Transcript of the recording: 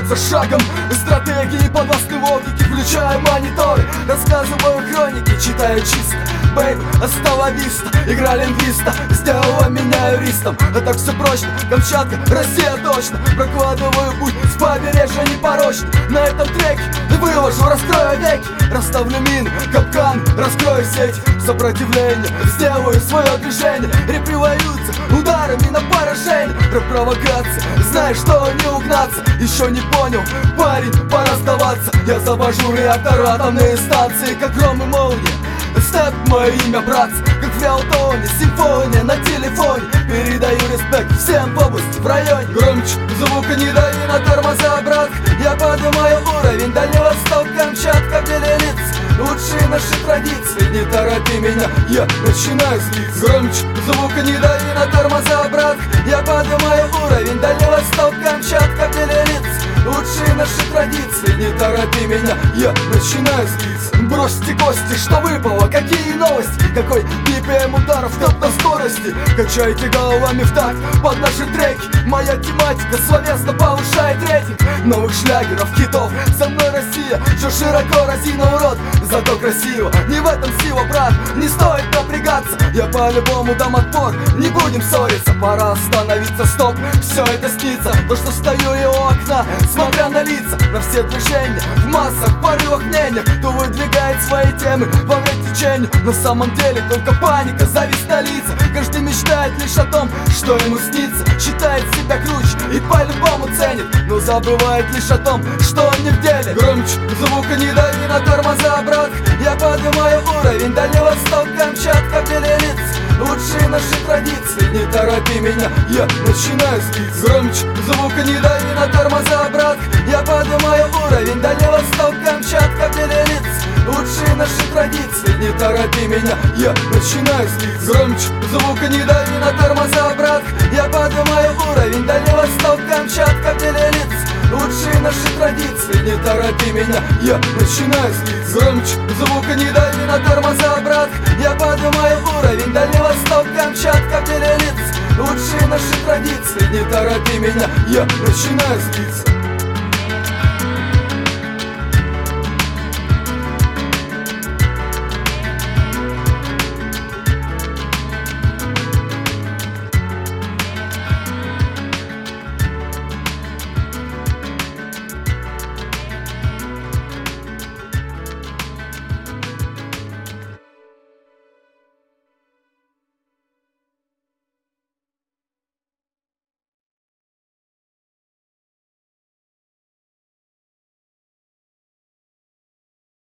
за шагом стратегии подвластной логики. Включаю мониторы, рассказываю хроники, читаю чисто. Бэйб, остава виста, игра лингвиста сделала меня юристом. А так все прочно, Камчатка, Россия точно. Прокладываю путь с побережья непорочно. На этом треке выложу, раскрою веки, расставлю мины, капкан, раскрою сеть сопротивления, сделаю свое движение. Реприваются ударами на поражение. Про провокации, знаешь, что не угнаться. Еще не понял, парень, пора сдаваться. Я завожу реактор атомные станции, как гром и молния. Степ мое имя, братцы, как в Реалтоне, симфония на телефоне. Передаю респект всем в области, в районе. Громче звука не дави на тормоза, брат. Я поднимаю уровень, Дальний Восток, Камчатка, Белелиц. Лучшие наши традиции, не торопи меня, я начинаю злиться. Громче звука не дави на тормоза, брат. Я поднимаю уровень, Дальний Восток, Камчатка, Белелиц. Лучшие наши традиции, не торопи меня, я начинаю злиться. Бросьте кости, что выпало, какие новости? Какой BPM ударов, топ на скорости? Качайте головами в такт под наши треки. Моя тематика словесно повышает рейтинг новых шлягеров, хитов. Со мной Россия, что широко разина урод, зато красиво. Не в этом сила, брат, не стоит напрягаться. Я по-любому дам отпор, не будем ссориться. Пора остановиться, стоп, все это снится. То, что стою я у окна, смотря на лица, на все движения, в массах, порывах мнения. Кто выдвигает свои темы во время течения. На самом деле только паника, зависть на лица. Каждый мечтает лишь о том, что ему снится. Считает себя круче и по-любому ценит, но забывает лишь о том, что он не в деле. Громче звука не дави на тормоза, брат. Я поднимаю уровень, Дальний Восток, Камчатка, Белелиц. Лучшие наши традиции, не торопи меня, я начинаю злиться. Громче звука не дави на тормоза, брат. Я поднимаю уровень, Дальний Восток, Камчатка, Белелиц. Лучшие наши традиции, не торопи меня, я начинаю злиться. Громче звука не дави на тормоза, брат. Я поднимаю уровень, Дальний Восток, Камчатка, Белелиц. Лучшие наши традиции, не торопи меня, я начинаю злиться. Громче звука не дави на тормоза, брат. Я поднимаю уровень, Дальний Восток, Камчатка, Белелиц. Лучшие наши традиции, не торопи меня, я начинаю злиться.